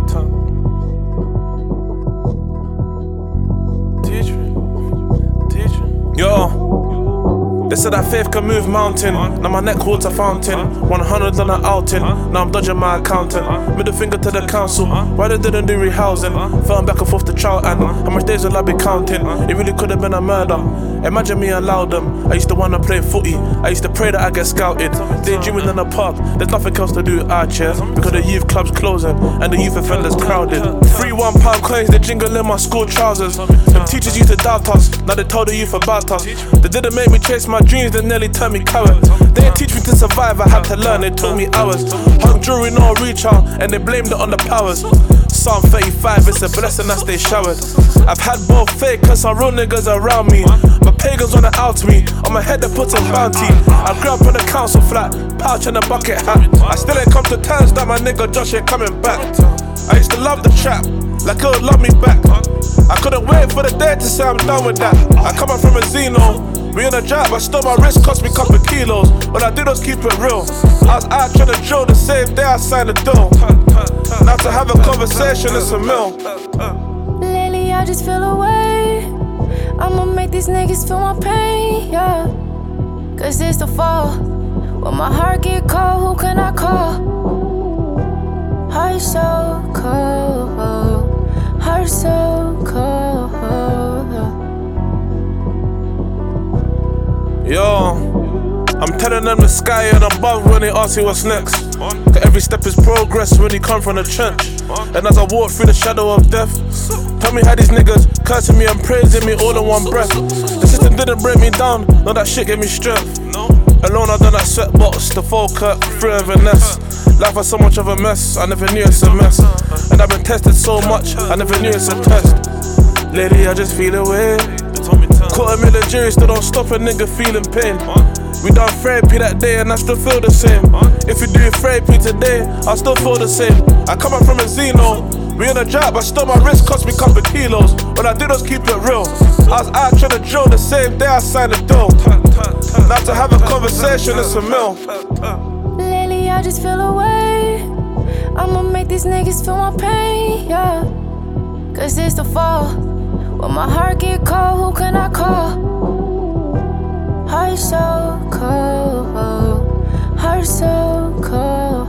Yo, they said that faith can move mountain. Now my neck holds a fountain. 100 on an outing. Now I'm dodging my accountant. Middle finger to the council. Why they didn't do rehousing? Fell back and forth to Charlton. How much days will I be counting? It really could have been a murder. Imagine me allowed them. I used to wanna play footy. I used to pray that I get scouted. Daydreaming in the pub. There's nothing else to do out here because the youth club's closing and the youth offenders crowded. Free £1 coins, they jingle in my school trousers. Them teachers used to doubt us. Now they told the youth about us. They didn't make me chase my dreams, they nearly turned me coward. They didn't teach me to survive, I had to learn, it took me hours. Hung jury, no reach out, and they blamed it on the powers. Psalm 35, it's a blessing I stay showered. I've had both fake and some real niggas around me. My pagans wanna out me, on my head they put a bounty. I grew up in a council flat, pouch and a bucket hat. I still ain't come to terms that my nigga Josh ain't coming back. I used to love the trap, like it would love me back. I couldn't wait for the day to say I'm done with that. I come up from a Zeno, we in a job, but still my wrist cost me a couple kilos. What I do is keep it real. I was out trying to drill the same day I signed the deal. Now to have a conversation, it's a meal. Lately I just feel away. I'ma make these niggas feel my pain, yeah. Cause it's the fall. When my heart get cold, who can I call? Heart so cold, heart so cold. Yo, I'm telling them the sky and above when they ask you what's next. Cause every step is progress when you come from the trench. And as I walk through the shadow of death, tell me how these niggas cursing me and praising me all in one breath. The system didn't break me down, no that shit gave me strength. Alone I done that sweatbox, the Falkirk, free of Vanessa. Life was so much of a mess, I never knew it's a mess. And I've been tested so much, I never knew it's a test. Lately I just feel away. Caught a million juries, still don't stop a nigga feeling pain. We done therapy that day and I still feel the same. If you do therapy today, I still feel the same. I come up from a Zeno, we in a job, but still my wrist cost me a couple kilos. What I did was keep it real. I was out trying to drill the same day I signed the deal. Now to have a conversation, it's a meal. Lately I just feel away. I'ma make these niggas feel my pain, yeah. Cause it's the fall. When my heart get cold, who can I call? Heart so cold, heart so cold.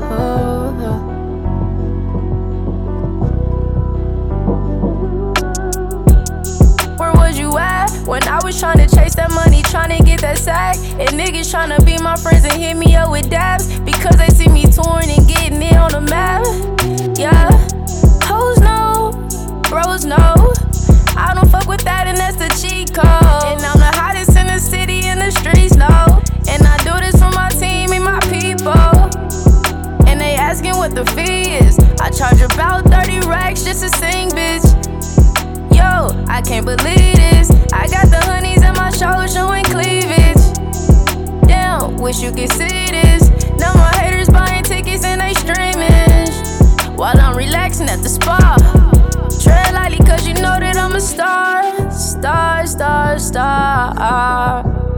Where was you at when I was trying to chase that money, trying to get that sack? And niggas trying to be my friends and hit me up with dabs because they see me touring and getting it on the map. Yeah, hoes know, bros know. I don't fuck with that and that's the cheat code. And I'm the hottest in the city and the streets know. And I do this for my team and my people. And they asking what the fee is. I charge about 30 racks just to sing, bitch. Yo, I can't believe this. I got the honeys on my show showing cleavage. Damn, wish you could see this. Now my haters buying tickets and they streaming while I'm relaxing at the spa. Tread lightly cause you know that I'm a star, star, star, star.